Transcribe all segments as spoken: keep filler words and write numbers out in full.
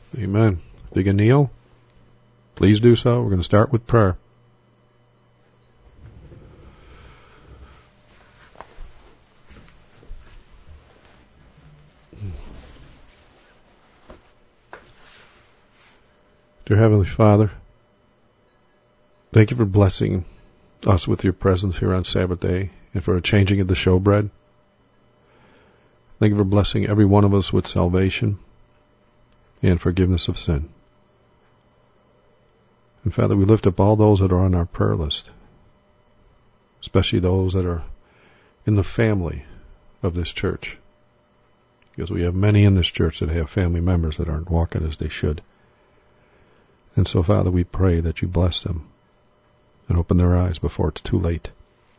Amen. If you can kneel, please do so. We're going to start with prayer. Dear Heavenly Father, thank you for blessing us with your presence here on Sabbath day and for changing of the showbread. Thank you for blessing every one of us with salvation and forgiveness of sin. And Father, we lift up all those that are on our prayer list, especially those that are in the family of this church, because we have many in this church that have family members that aren't walking as they should. And so, Father, we pray that you bless them and open their eyes before it's too late.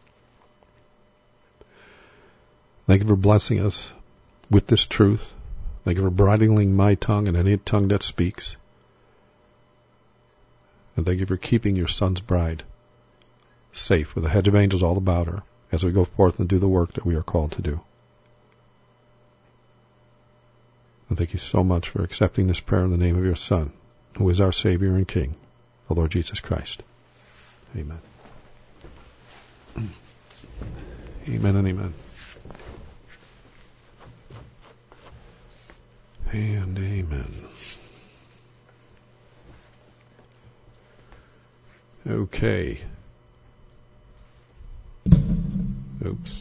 Thank you for blessing us with this truth. Thank you for bridling my tongue and any tongue that speaks. And thank you for keeping your Son's bride safe with a hedge of angels all about her as we go forth and do the work that we are called to do. And thank you so much for accepting this prayer in the name of your Son, who is our Savior and King, the Lord Jesus Christ. Amen. Amen and amen. And amen. Okay. Oops.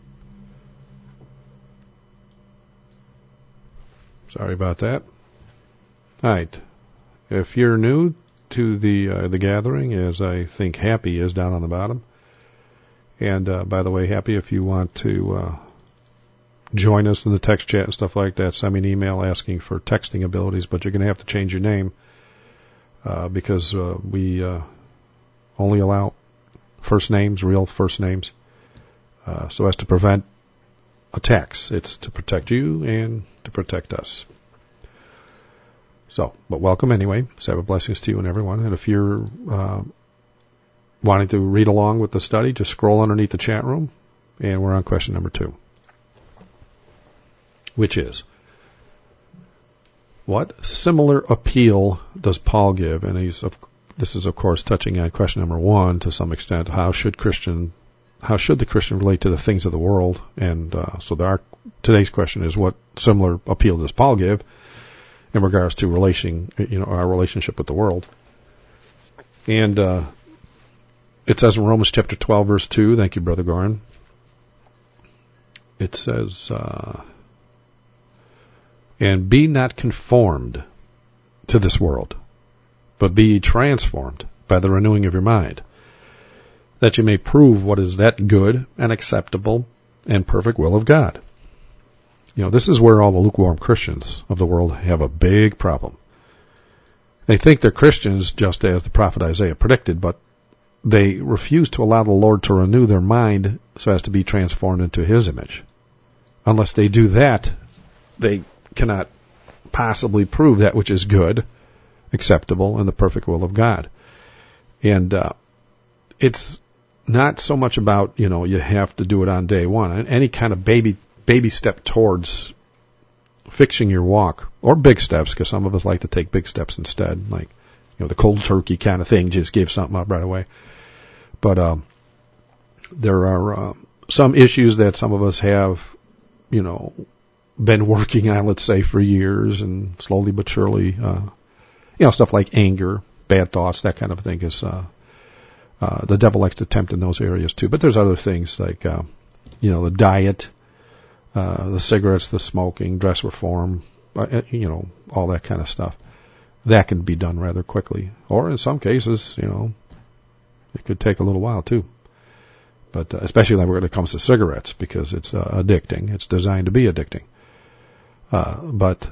Sorry about that. All right. If you're new to the uh, the gathering, as I think Happy is down on the bottom, and uh, by the way, Happy, if you want to uh, join us in the text chat and stuff like that, send me an email asking for texting abilities, but you're going to have to change your name uh, because uh, we uh, only allow first names, real first names, uh, so as to prevent attacks. It's to protect you and to protect us. So, but welcome anyway. Sabbath blessings to you and everyone. And if you're uh, wanting to read along with the study, just scroll underneath the chat room, and we're on question number two, which is, what similar appeal does Paul give? And he's, this is, of course, touching on question number one to some extent. How should Christian, how should the Christian relate to the things of the world? And uh, so our, today's question is, what similar appeal does Paul give in regards to relation, you know, our relationship with the world? And uh, it says in Romans chapter twelve, verse two, thank you, Brother Gorin, it says, uh, and be not conformed to this world, but be ye transformed by the renewing of your mind, that you may prove what is that good and acceptable and perfect will of God. You know, this is where all the lukewarm Christians of the world have a big problem. They think they're Christians just as the prophet Isaiah predicted, but they refuse to allow the Lord to renew their mind so as to be transformed into his image. Unless they do that, they cannot possibly prove that which is good, acceptable, and the perfect will of God. And uh, it's not so much about, you know, you have to do it on day one. Any kind of baby baby step towards fixing your walk, or big steps, because some of us like to take big steps instead, like, you know, the cold turkey kind of thing, just give something up right away. But um, there are uh, some issues that some of us have, you know, been working on, let's say, for years, and slowly but surely, uh, you know, stuff like anger, bad thoughts, that kind of thing is, uh, uh, the devil likes to tempt in those areas too. But there's other things like, uh, you know, the diet, Uh, the cigarettes, the smoking, dress reform, uh, you know, all that kind of stuff. That can be done rather quickly. Or in some cases, you know, it could take a little while too. But uh, especially when it comes to cigarettes, because it's uh, addicting. It's designed to be addicting. Uh, but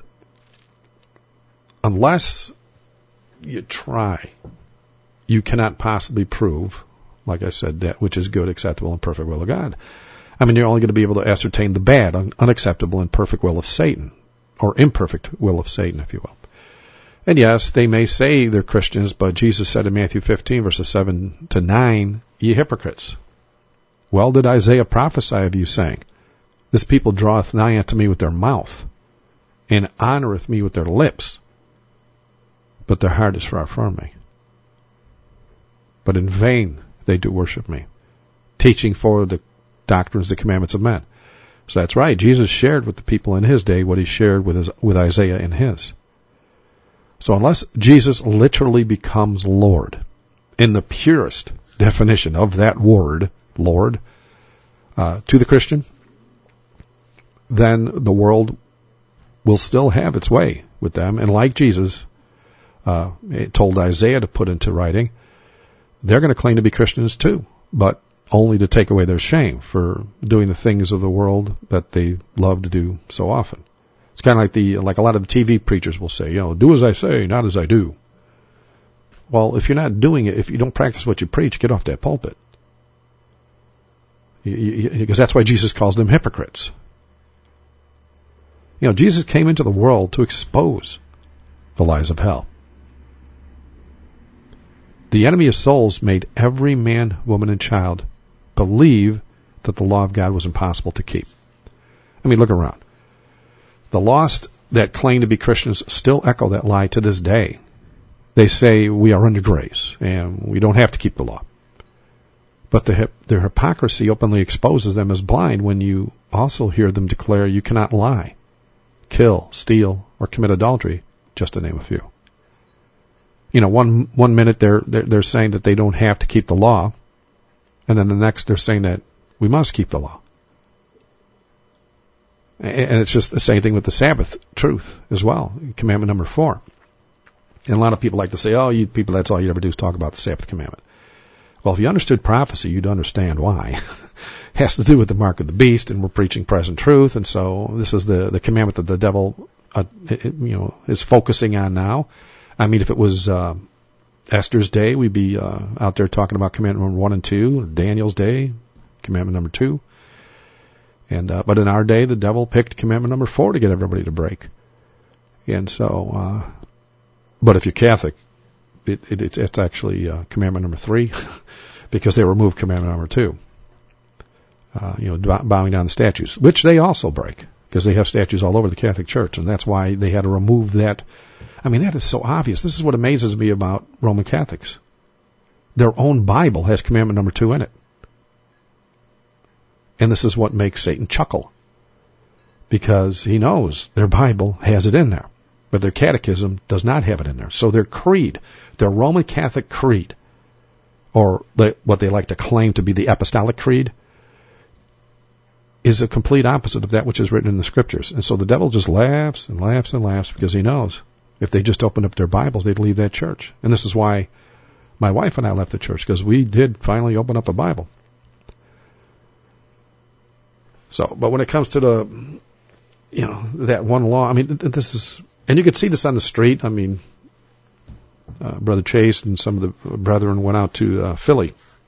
unless you try, you cannot possibly prove, like I said, that which is good, acceptable, and perfect will of God. I mean, you're only going to be able to ascertain the bad, un- unacceptable, and perfect will of Satan, or imperfect will of Satan, if you will. And yes, they may say they're Christians, but Jesus said in Matthew fifteen, verses seven to nine, ye hypocrites, well did Isaiah prophesy of you, saying, this people draweth nigh unto me with their mouth, and honoreth me with their lips, but their heart is far from me. But in vain they do worship me, teaching for the doctrines, the commandments of men. So that's right. Jesus shared with the people in his day what he shared with his, with Isaiah in his. So unless Jesus literally becomes Lord, in the purest definition of that word, Lord, uh, to the Christian, then the world will still have its way with them. And like Jesus uh, it told Isaiah to put into writing, they're going to claim to be Christians too, but only to take away their shame for doing the things of the world that they love to do so often. It's kind of like the like a lot of the T V preachers will say, you know, do as I say, not as I do. Well, if you're not doing it, if you don't practice what you preach, get off that pulpit. You, you, because that's why Jesus calls them hypocrites. You know, Jesus came into the world to expose the lies of hell. The enemy of souls made every man, woman, and child believe that the law of God was impossible to keep. I mean, look around. The lost that claim to be Christians still echo that lie to this day. They say we are under grace and we don't have to keep the law. But the, their hypocrisy openly exposes them as blind when you also hear them declare you cannot lie, kill, steal, or commit adultery, just to name a few. You know, one one minute they're, they're they're saying that they don't have to keep the law, and then the next they're saying that we must keep the law. And it's just the same thing with the Sabbath truth as well, commandment number four. And a lot of people like to say, oh, you people, that's all you ever do is talk about the Sabbath commandment. Well, if you understood prophecy, you'd understand why. It has to do with the mark of the beast, and we're preaching present truth, and so this is the, the commandment that the devil, uh, it, you know, is focusing on now. I mean, if it was uh, Esther's day, we'd be uh, out there talking about commandment number one and two. Daniel's day, commandment number two. And uh, but in our day, the devil picked commandment number four to get everybody to break. And so, uh, but if you're Catholic, it, it, it's, it's actually uh, commandment number three, because they removed commandment number two. Uh, you know, bowing down the statues, which they also break, because they have statues all over the Catholic Church, and that's why they had to remove that. I mean, that is so obvious. This is what amazes me about Roman Catholics. Their own Bible has commandment number two in it. And this is what makes Satan chuckle, because he knows their Bible has it in there, but their catechism does not have it in there. So their creed, their Roman Catholic creed, or the, what they like to claim to be the Apostolic Creed, is a complete opposite of that which is written in the Scriptures. And so the devil just laughs and laughs and laughs, because he knows if they just opened up their Bibles, they'd leave that church. And this is why my wife and I left the church, because we did finally open up a Bible. So, but when it comes to the, you know, that one law, I mean, this is, and you could see this on the street. I mean, uh, Brother Chase and some of the brethren went out to uh, Philly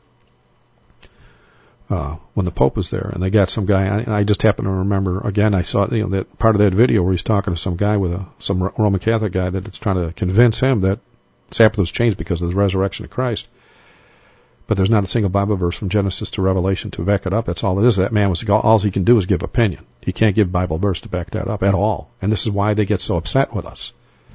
uh, when the Pope was there, and they got some guy, and I just happen to remember, again, I saw, you know, that part of that video where he's talking to some guy with a, some Roman Catholic guy that it's trying to convince him that Sabbath was changed because of the resurrection of Christ. But there's not a single Bible verse from Genesis to Revelation to back it up. That's all it is. That man was, all he can do is give opinion. He can't give Bible verse to back that up at all. And this is why they get so upset with us.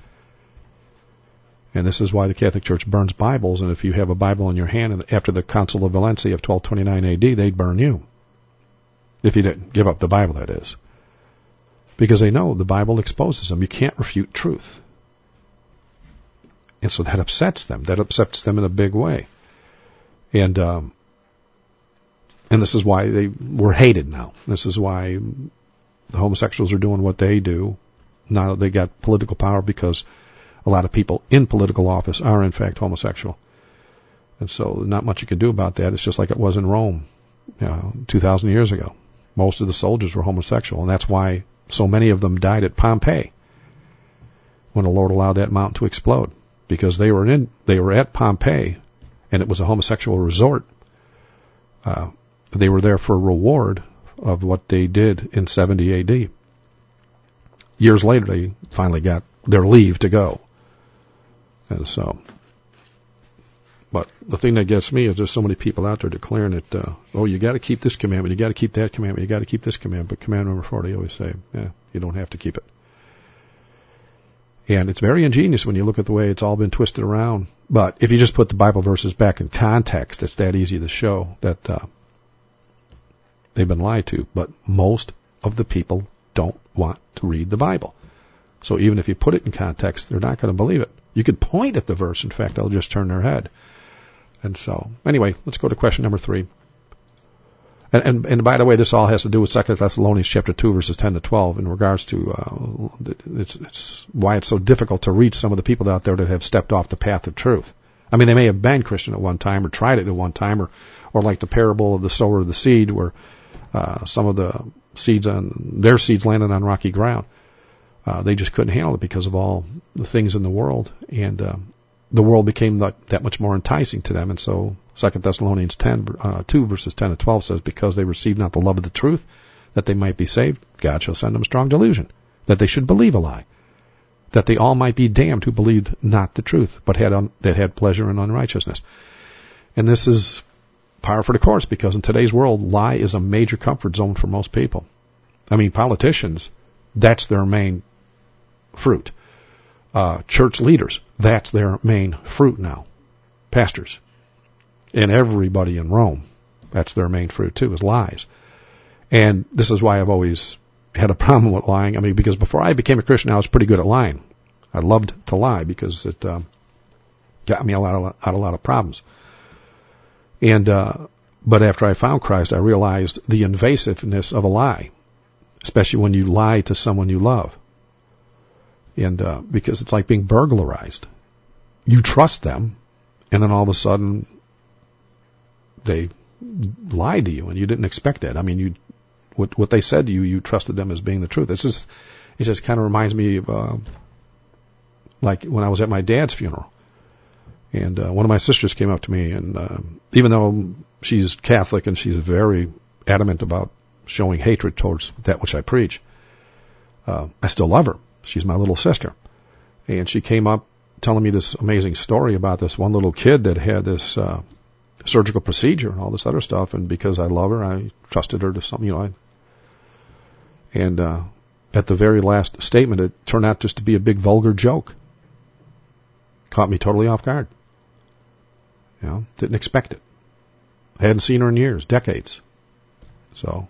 And this is why the Catholic Church burns Bibles. And if you have a Bible in your hand after the Council of Valencia of twelve twenty-nine A D, they'd burn you. If you didn't give up the Bible, that is. Because they know the Bible exposes them. You can't refute truth. And so that upsets them. That upsets them in a big way. And um, and this is why they were hated now. This is why the homosexuals are doing what they do. Now they got political power, because a lot of people in political office are, in fact, homosexual. And so not much you can do about that. It's just like it was in Rome, you know, two thousand years ago. Most of the soldiers were homosexual, and that's why so many of them died at Pompeii when the Lord allowed that mountain to explode, because they were in they were at Pompeii. And it was a homosexual resort. Uh, they were there for a reward of what they did in seventy A D. Years later, they finally got their leave to go. And so, but the thing that gets me is there's so many people out there declaring that, uh, oh, you got to keep this commandment, you got to keep that commandment, you got to keep this commandment. But commandment number four, they always say, yeah, you don't have to keep it. And it's very ingenious when you look at the way it's all been twisted around. But if you just put the Bible verses back in context, it's that easy to show that uh, they've been lied to. But most of the people don't want to read the Bible. So even if you put it in context, they're not going to believe it. You could point at the verse. In fact, they'll just turn their head. And so, anyway, let's go to question number three. And, and, and by the way, this all has to do with Second Thessalonians chapter two, verses ten to twelve, in regards to uh, it's, it's why it's so difficult to reach some of the people out there that have stepped off the path of truth. I mean, they may have been Christian at one time or tried it at one time, or, or like the parable of the sower of the seed, where uh, some of the seeds on their seeds landed on rocky ground. Uh, they just couldn't handle it because of all the things in the world, and uh, the world became that, that much more enticing to them. And so Second Thessalonians ten, uh, two, verses ten to twelve says, because they received not the love of the truth, that they might be saved, God shall send them strong delusion, that they should believe a lie, that they all might be damned who believed not the truth, but had un, that had pleasure in unrighteousness. And this is par for the course, because in today's world, lie is a major comfort zone for most people. I mean, politicians, that's their main fruit. Uh, church leaders, that's their main fruit now. Pastors. And everybody in Rome, that's their main fruit too, is lies. And this is why I've always had a problem with lying. I mean, because before I became a Christian, I was pretty good at lying. I loved to lie because it um, got me a lot of, out of a lot of problems. And uh, but after I found Christ, I realized the invasiveness of a lie, especially when you lie to someone you love. And uh, because it's like being burglarized. You trust them, and then all of a sudden they lied to you, and you didn't expect that. I mean, you what what they said to you, you trusted them as being the truth. It's just it just kind of reminds me of uh, like when I was at my dad's funeral, and uh, one of my sisters came up to me, and uh, even though she's Catholic and she's very adamant about showing hatred towards that which I preach, uh, I still love her. She's my little sister. And she came up telling me this amazing story about this one little kid that had this uh, surgical procedure and all this other stuff. And because I love her, I trusted her to something, you know. I, and uh, at the very last statement, it turned out just to be a big vulgar joke. Caught me totally off guard. You know, didn't expect it. I hadn't seen her in years, decades. So...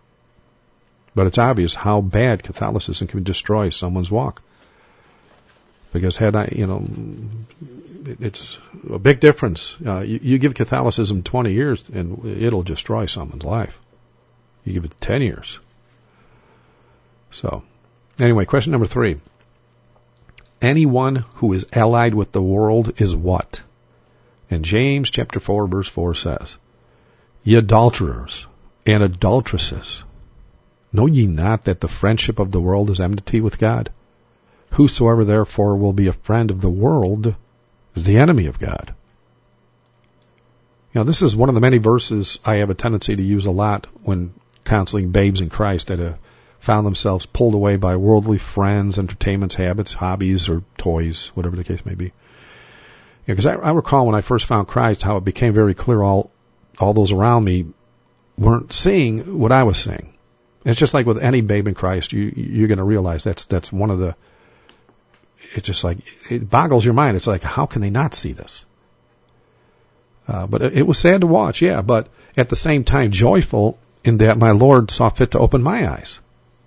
But it's obvious how bad Catholicism can destroy someone's walk. Because had I, you know, it's a big difference. Uh, you, you give Catholicism twenty years and it'll destroy someone's life. You give it ten years. So, anyway, question number three. Anyone who is allied with the world is what? And James chapter four, verse four says, Ye adulterers and adulteresses, know ye not that the friendship of the world is enmity with God? Whosoever therefore will be a friend of the world is the enemy of God. You know, this is one of the many verses I have a tendency to use a lot when counseling babes in Christ that have found themselves pulled away by worldly friends, entertainments, habits, hobbies, or toys, whatever the case may be. Because yeah, I, I recall when I first found Christ how it became very clear all all those around me weren't seeing what I was seeing. It's just like with any babe in Christ, you, you're going to realize that's that's one of the, it's just like, it boggles your mind. It's like, how can they not see this? Uh, but it, it was sad to watch, yeah, but at the same time joyful in that my Lord saw fit to open my eyes.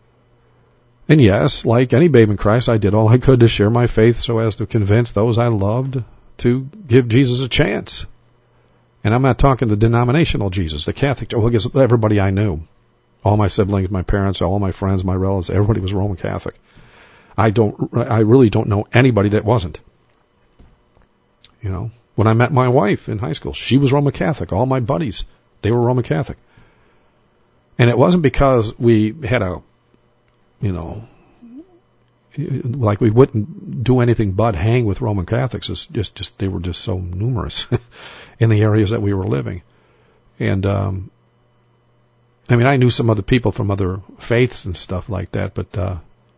And yes, like any babe in Christ, I did all I could to share my faith so as to convince those I loved to give Jesus a chance. And I'm not talking the denominational Jesus, the Catholic, well, I guess everybody I knew. All my siblings, my parents, all my friends, my relatives, everybody was Roman Catholic. I don't, I really don't know anybody that wasn't. You know, when I met my wife in high school, she was Roman Catholic. All my buddies, they were Roman Catholic. And it wasn't because we had a, you know, like we wouldn't do anything but hang with Roman Catholics. It's just, just, they were just so numerous in the areas that we were living. And, um, I mean, I knew some other people from other faiths and stuff like that, but uh,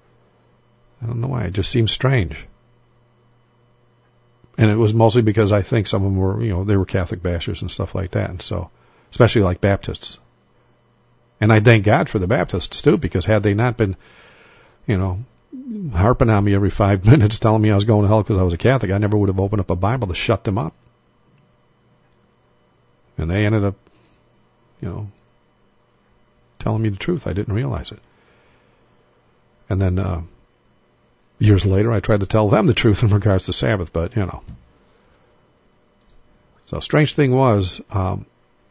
I don't know why. It just seemed strange. And it was mostly because I think some of them were, you know, they were Catholic bashers and stuff like that. And so, especially like Baptists. And I thank God for the Baptists too, because had they not been, you know, harping on me every five minutes, telling me I was going to hell because I was a Catholic, I never would have opened up a Bible to shut them up. And they ended up, you know, telling me the truth. I didn't realize it. And then uh, years later, I tried to tell them the truth in regards to Sabbath, but, you know. So strange thing was, um,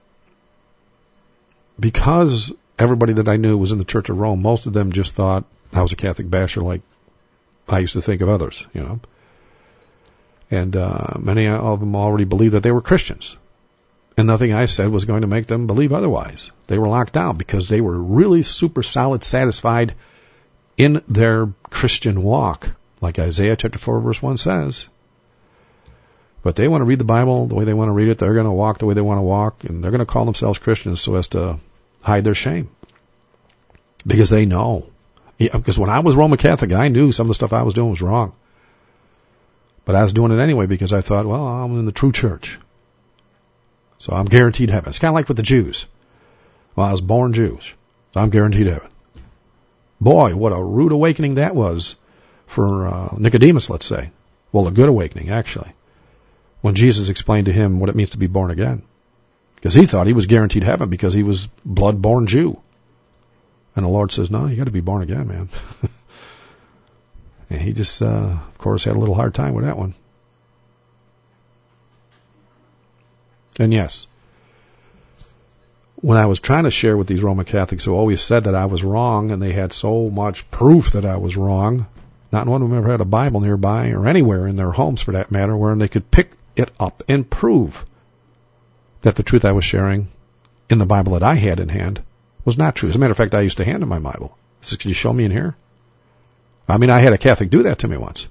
because everybody that I knew was in the Church of Rome, most of them just thought I was a Catholic basher like I used to think of others, you know. And uh, many of them already believed that they were Christians. And nothing I said was going to make them believe otherwise. They were locked down because they were really super solid, satisfied in their Christian walk, like Isaiah chapter four verse one says. But they want to read the Bible the way they want to read it. They're going to walk the way they want to walk, and they're going to call themselves Christians so as to hide their shame. Because they know. Yeah, because when I was Roman Catholic, I knew some of the stuff I was doing was wrong. But I was doing it anyway because I thought, well, I'm in the true church. So I'm guaranteed heaven. It's kind of like with the Jews. Well, I was born Jewish, so I'm guaranteed heaven. Boy, what a rude awakening that was for uh, Nicodemus, let's say. Well, a good awakening, actually, when Jesus explained to him what it means to be born again. Because he thought he was guaranteed heaven because he was blood-born Jew. And the Lord says, no, you got to be born again, man. And he just, uh, of course, had a little hard time with that one. And yes, when I was trying to share with these Roman Catholics who always said that I was wrong, and they had so much proof that I was wrong, not one of them ever had a Bible nearby or anywhere in their homes for that matter where they could pick it up and prove that the truth I was sharing in the Bible that I had in hand was not true. As a matter of fact, I used to hand them my Bible. I said, could you show me in here? I mean, I had a Catholic do that to me once.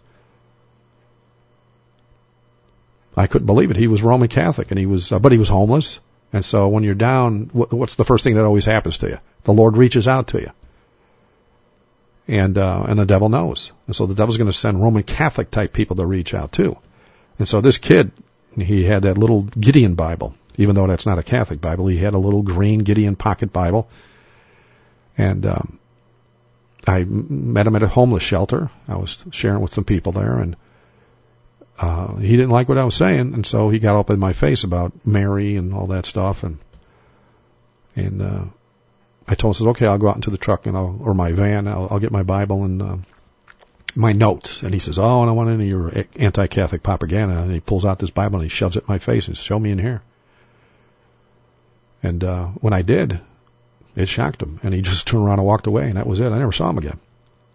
I couldn't believe it. He was Roman Catholic, and he was, uh, but he was homeless. And so when you're down, what's the first thing that always happens to you? The Lord reaches out to you. And, uh, and the devil knows. And so the devil's going to send Roman Catholic type people to reach out too. And so this kid, he had that little Gideon Bible. Even though that's not a Catholic Bible, he had a little green Gideon pocket Bible. And, um, I met him at a homeless shelter. I was sharing with some people there, and Uh, he didn't like what I was saying, and so he got up in my face about Mary and all that stuff, and and uh, I told him, says, okay, I'll go out into the truck and I'll, or my van, I'll, I'll get my Bible and uh, my notes. And he says, oh, and I want any of your anti-Catholic propaganda. And he pulls out this Bible and he shoves it in my face and says, show me in here. And uh, when I did, it shocked him, and he just turned around and walked away, and that was it. I never saw him again.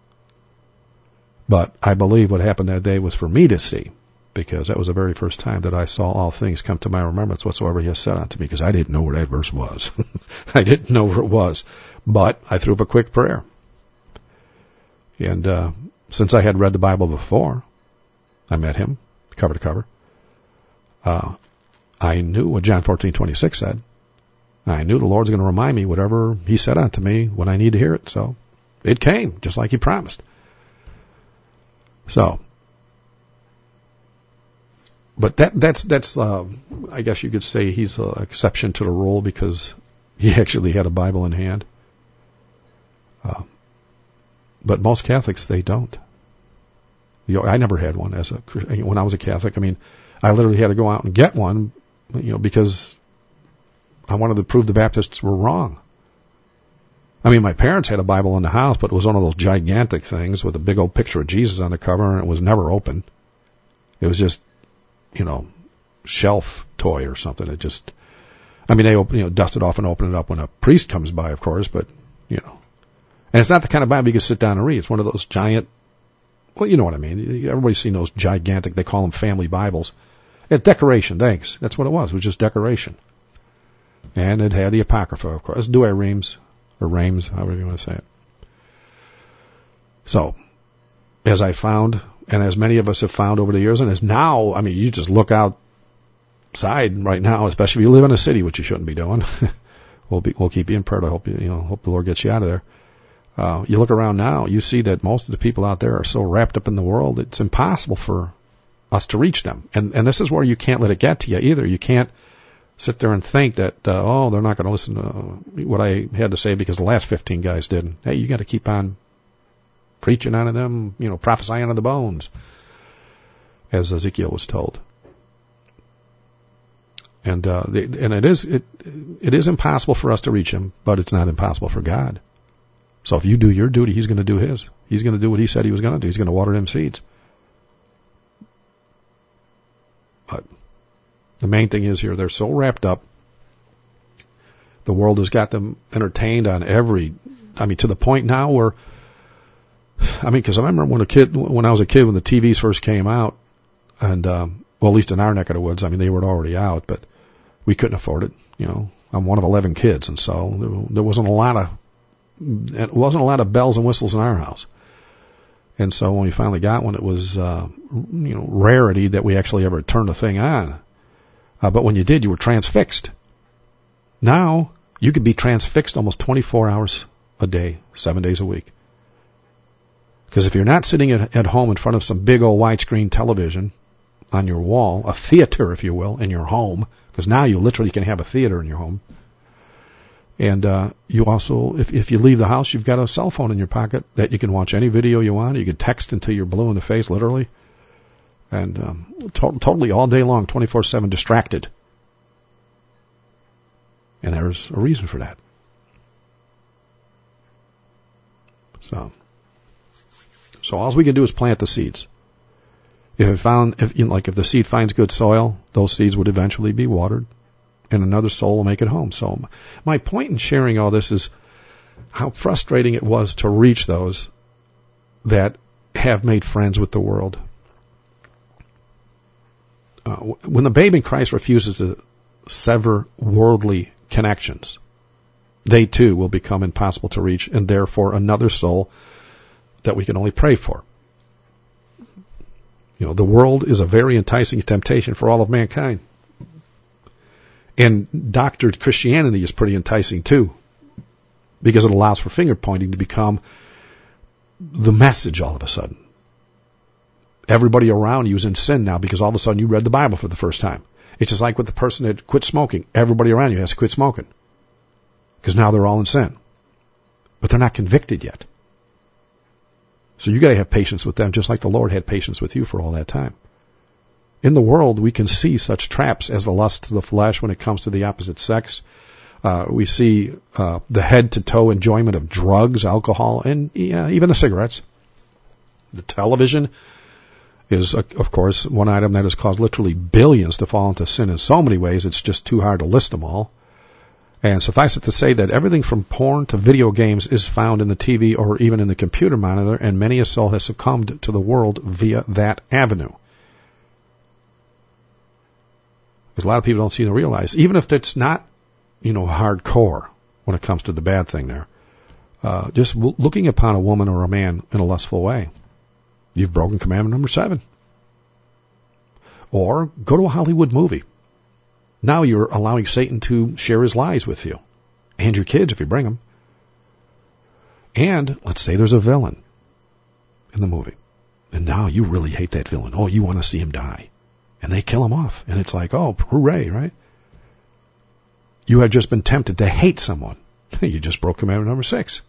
But I believe what happened that day was for me to see, because that was the very first time that I saw all things come to my remembrance whatsoever he has said unto me, because I didn't know where that verse was. I didn't know where it was. But I threw up a quick prayer. And uh, since I had read the Bible before, I met him, cover to cover, uh, I knew what John fourteen twenty-six said. I knew the Lord's going to remind me whatever he said unto me when I need to hear it. So it came, just like he promised. So... But that, that's, that's, uh, I guess you could say he's an exception to the rule because he actually had a Bible in hand. Uh, but most Catholics, they don't. You know, I never had one as a, when I was a Catholic. I mean, I literally had to go out and get one, you know, because I wanted to prove the Baptists were wrong. I mean, my parents had a Bible in the house, but it was one of those gigantic things with a big old picture of Jesus on the cover, and it was never open. It was just, you know, shelf toy or something. It just, I mean, they open, you know, dust it off and open it up when a priest comes by, of course, but, you know. And it's not the kind of Bible you can sit down and read. It's one of those giant, well, you know what I mean. Everybody's seen those gigantic, they call them family Bibles. It's decoration, thanks. That's what it was. It was just decoration. And it had the Apocrypha, of course. Douay-Rheims, or Rheims, however you want to say it. So, as I found, and as many of us have found over the years, and as now, I mean, you just look outside right now, especially if you live in a city, which you shouldn't be doing. we'll be, we'll keep you in prayer. I hope you, you know, hope the Lord gets you out of there. Uh, you look around now, you see that most of the people out there are so wrapped up in the world, it's impossible for us to reach them. And, and this is where you can't let it get to you either. You can't sit there and think that, uh, oh, they're not going to listen to what I had to say because the last fifteen guys didn't. Hey, you got to keep on preaching unto them, you know, prophesying unto the bones, as Ezekiel was told. And uh, they, and it is it it is impossible for us to reach him, but it's not impossible for God. So if you do your duty, he's going to do his. He's going to do what he said he was going to do. He's going to water them seeds. But the main thing is here, they're so wrapped up. The world has got them entertained on every, I mean, to the point now where, I mean, because I remember when a kid, when I was a kid, when the T Vs first came out, and um, well, at least in our neck of the woods, I mean, they were already out, but we couldn't afford it. You know, I'm one of eleven kids, and so there, there wasn't a lot of, it wasn't a lot of bells and whistles in our house. And so when we finally got one, it was, uh, you know, rarity that we actually ever turned the thing on. Uh, but when you did, you were transfixed. Now, you could be transfixed almost twenty-four hours a day, seven days a week. Because if you're not sitting at, at home in front of some big old widescreen television on your wall, a theater, if you will, in your home, because now you literally can have a theater in your home. And uh, you also, if, if you leave the house, you've got a cell phone in your pocket that you can watch any video you want. You can text until you're blue in the face, literally. And um, to- totally all day long, twenty-four seven, distracted. And there's a reason for that. So, so all we can do is plant the seeds. If it found, if you know, like if the seed finds good soil, those seeds would eventually be watered, and another soul will make it home. So, my point in sharing all this is how frustrating it was to reach those that have made friends with the world. Uh, when the babe in Christ refuses to sever worldly connections, they too will become impossible to reach, and therefore another soul that we can only pray for. You know, the world is a very enticing temptation for all of mankind. And doctored Christianity is pretty enticing too, because it allows for finger pointing to become the message all of a sudden. Everybody around you is in sin now because all of a sudden you read the Bible for the first time. It's just like with the person that quit smoking. Everybody around you has to quit smoking because now they're all in sin. But they're not convicted yet. So you got to have patience with them just like the Lord had patience with you for all that time. In the world, we can see such traps as the lust of the flesh when it comes to the opposite sex. Uh, we see uh, the head-to-toe enjoyment of drugs, alcohol, and yeah, even the cigarettes. The television is, of course, one item that has caused literally billions to fall into sin in so many ways, it's just too hard to list them all. And suffice it to say that everything from porn to video games is found in the T V or even in the computer monitor, and many a soul has succumbed to the world via that avenue. Because a lot of people don't seem to realize, even if it's not, you know, hardcore when it comes to the bad thing there, uh, just w- looking upon a woman or a man in a lustful way, you've broken commandment number seven. Or go to a Hollywood movie. Now you're allowing Satan to share his lies with you. And your kids, if you bring them. And let's say there's a villain in the movie. And now you really hate that villain. Oh, you want to see him die. And they kill him off. And it's like, oh, hooray, right? You have just been tempted to hate someone. You just broke commandment number six.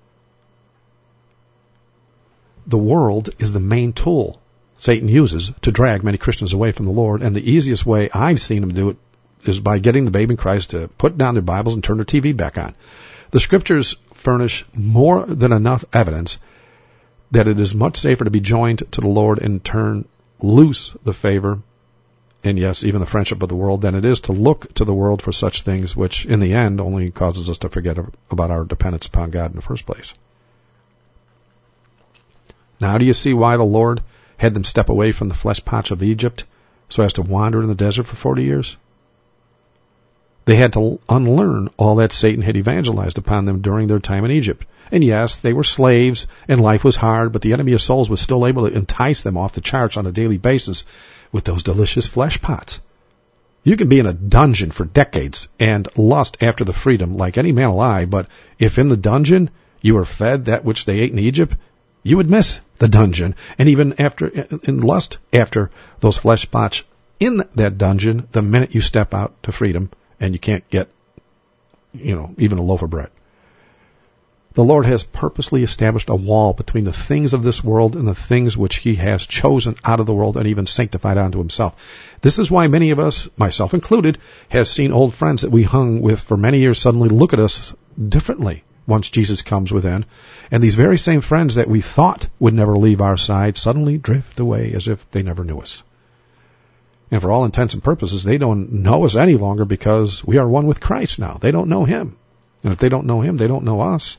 The world is the main tool Satan uses to drag many Christians away from the Lord. And the easiest way I've seen him do it is by getting the babe in Christ to put down their Bibles and turn their T V back on. The scriptures furnish more than enough evidence that it is much safer to be joined to the Lord and turn loose the favor, and yes, even the friendship of the world, than it is to look to the world for such things, which in the end only causes us to forget about our dependence upon God in the first place. Now do you see why the Lord had them step away from the flesh pots of Egypt so as to wander in the desert for forty years? They had to unlearn all that Satan had evangelized upon them during their time in Egypt. And yes, they were slaves and life was hard, but the enemy of souls was still able to entice them off the charts on a daily basis with those delicious flesh pots. You can be in a dungeon for decades and lust after the freedom like any man alive, but if in the dungeon you were fed that which they ate in Egypt, you would miss the dungeon. And even after in lust after those flesh pots in that dungeon, the minute you step out to freedom, and you can't get, you know, even a loaf of bread. The Lord has purposely established a wall between the things of this world and the things which he has chosen out of the world and even sanctified unto himself. This is why many of us, myself included, has seen old friends that we hung with for many years suddenly look at us differently once Jesus comes within. And these very same friends that we thought would never leave our side suddenly drift away as if they never knew us. And for all intents and purposes, they don't know us any longer because we are one with Christ now. They don't know him. And if they don't know him, they don't know us.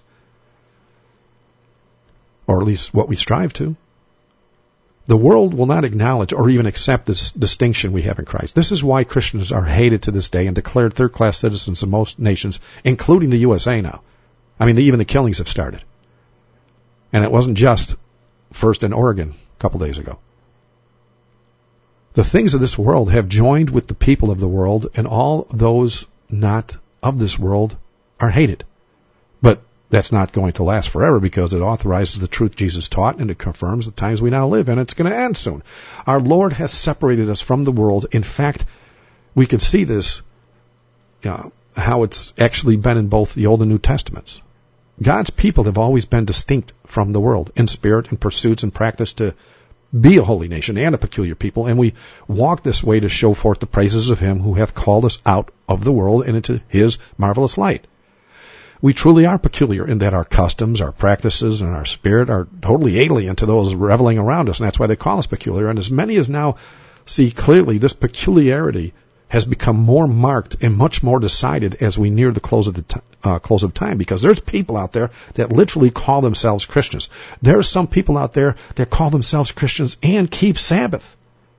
Or at least what we strive to. The world will not acknowledge or even accept this distinction we have in Christ. This is why Christians are hated to this day and declared third-class citizens in most nations, including the U S A now. I mean, even the killings have started. And it wasn't just first in Oregon a couple days ago. The things of this world have joined with the people of the world, and all those not of this world are hated. But that's not going to last forever because it authorizes the truth Jesus taught and it confirms the times we now live in. It's going to end soon. Our Lord has separated us from the world. In fact, we can see this, uh, how it's actually been in both the Old and New Testaments. God's people have always been distinct from the world in spirit and pursuits and practice to be a holy nation and a peculiar people, and we walk this way to show forth the praises of him who hath called us out of the world and into his marvelous light. We truly are peculiar in that our customs, our practices, and our spirit are totally alien to those reveling around us, and that's why they call us peculiar. And as many as now see clearly, this peculiarity has become more marked and much more decided as we near the close of the t- uh, close of time, because there's people out there that literally call themselves Christians. There are some people out there that call themselves Christians and keep Sabbath.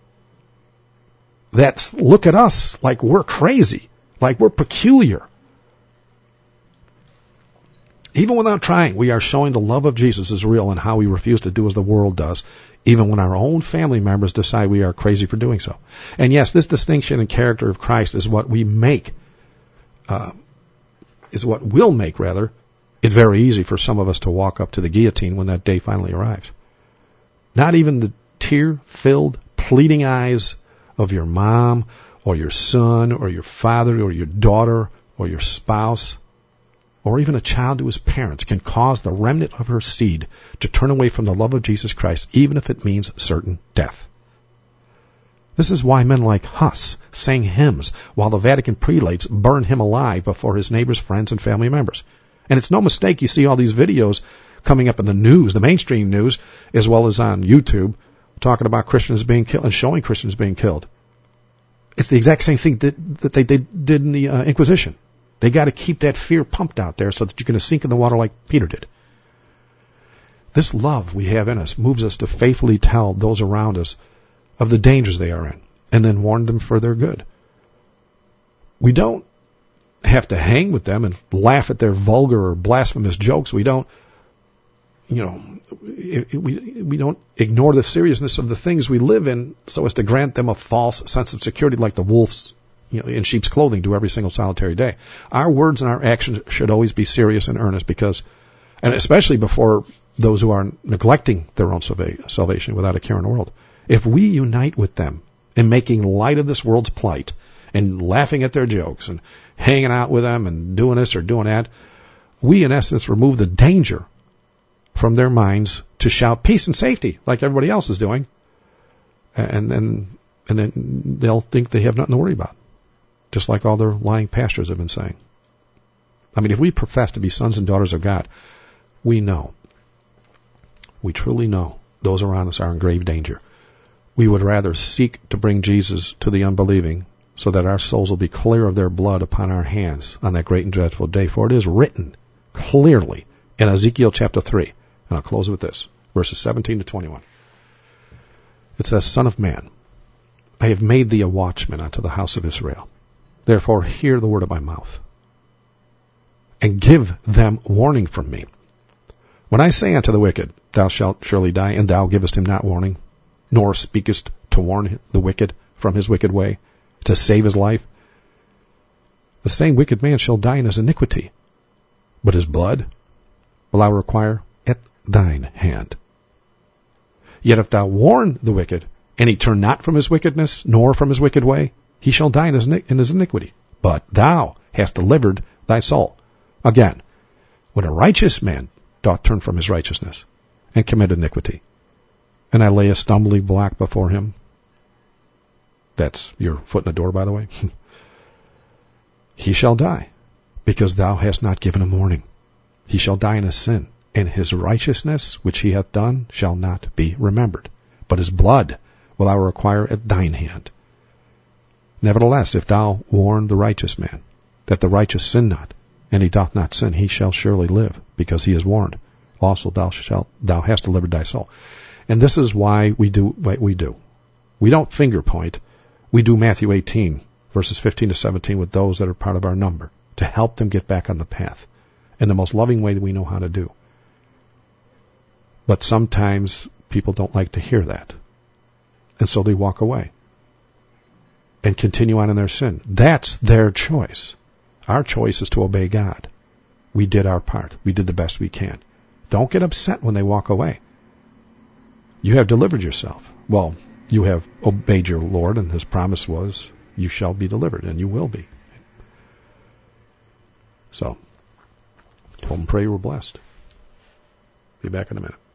That look at us like we're crazy, like we're peculiar. Even without trying, we are showing the love of Jesus is real and how we refuse to do as the world does, even when our own family members decide we are crazy for doing so. And yes, this distinction and character of Christ is what we make, uh, is what will make, rather, it very easy for some of us to walk up to the guillotine when that day finally arrives. Not even the tear-filled, pleading eyes of your mom or your son or your father or your daughter or your spouse or even a child to his parents can cause the remnant of her seed to turn away from the love of Jesus Christ, even if it means certain death. This is why men like Huss sang hymns while the Vatican prelates burned him alive before his neighbors, friends, and family members. And it's no mistake you see all these videos coming up in the news, the mainstream news, as well as on YouTube, talking about Christians being killed and showing Christians being killed. It's the exact same thing that, that they, they did in the uh, Inquisition. They got to keep that fear pumped out there so that you're going to sink in the water like Peter did. This love we have in us moves us to faithfully tell those around us of the dangers they are in and then warn them for their good. We don't have to hang with them and laugh at their vulgar or blasphemous jokes. We don't, you know, we, we don't ignore the seriousness of the things we live in so as to grant them a false sense of security like the wolves, you know, in sheep's clothing do every single solitary day. Our words and our actions should always be serious and earnest because, and especially before those who are neglecting their own salvation without a care in the world. If we unite with them in making light of this world's plight and laughing at their jokes and hanging out with them and doing this or doing that, we in essence remove the danger from their minds to shout peace and safety like everybody else is doing. And then, and then they'll think they have nothing to worry about. Just like all their lying pastors have been saying. I mean, if we profess to be sons and daughters of God, we know, we truly know those around us are in grave danger. We would rather seek to bring Jesus to the unbelieving so that our souls will be clear of their blood upon our hands on that great and dreadful day. For it is written clearly in Ezekiel chapter three, and I'll close with this, verses seventeen to twenty-one. It says, Son of man, I have made thee a watchman unto the house of Israel. Therefore hear the word of my mouth, and give them warning from me. When I say unto the wicked, thou shalt surely die, and thou givest him not warning, nor speakest to warn the wicked from his wicked way, to save his life, the same wicked man shall die in his iniquity, but his blood will I require at thine hand. Yet if thou warn the wicked, and he turn not from his wickedness, nor from his wicked way, he shall die in his, in his iniquity. But thou hast delivered thy soul. Again, when a righteous man doth turn from his righteousness and commit iniquity, and I lay a stumbling block before him. That's your foot in the door, by the way. He shall die, because thou hast not given him warning. He shall die in his sin, and his righteousness which he hath done shall not be remembered. But his blood will I require at thine hand. Nevertheless, if thou warn the righteous man, that the righteous sin not, and he doth not sin, he shall surely live, because he is warned. Also thou shalt, thou hast delivered thy soul. And this is why we do what we do. We don't finger point. We do Matthew eighteen, verses fifteen to seventeen with those that are part of our number, to help them get back on the path in the most loving way that we know how to do. But sometimes people don't like to hear that. And so they walk away and continue on in their sin. That's their choice. Our choice is to obey God. We did our part. We did the best we can. Don't get upset when they walk away. You have delivered yourself. Well, you have obeyed your Lord, and his promise was, you shall be delivered, and you will be. So, hope and pray you were blessed. Be back in a minute.